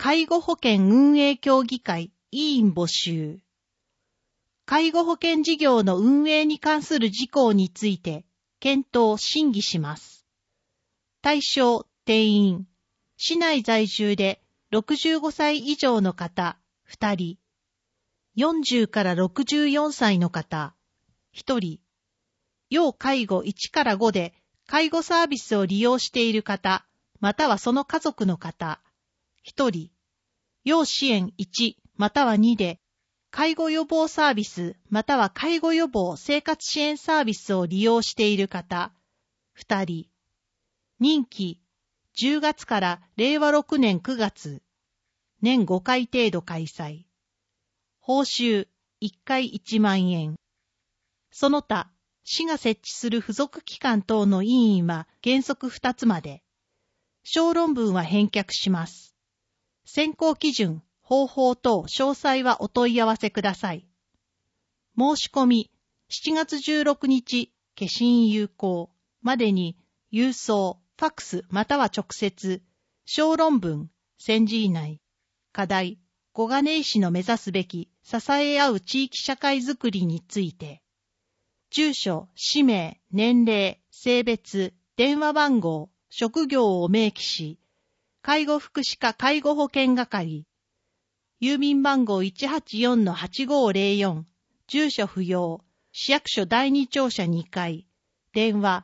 介護保険運営協議会委員募集。介護保険事業の運営に関する事項について検討・審議します。対象・定員。市内在住で65歳以上の方2人。40から64歳の方1人。要介護1から5で介護サービスを利用している方、またはその家族の方1人。要支援1または2で介護予防サービスまたは介護予防生活支援サービスを利用している方2人。任期10月から令和6年9月。年5回程度開催。報酬1回1万円。その他、市が設置する付属機関等の委員は原則2つまで。小論文は返却します。選考基準、方法等詳細はお問い合わせください。申し込み7月16日消印有効までに郵送、ファックスまたは直接、小論文、1000字以内。課題、小金井市の目指すべき支え合う地域社会づくりについて。住所、氏名、年齢、性別、電話番号、職業を明記し、介護福祉課介護保険係、郵便番号 184-8504、住所不要、市役所第二庁舎2階、電話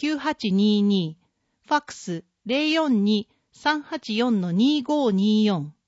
042-387-9822、ファックス 042-384-2524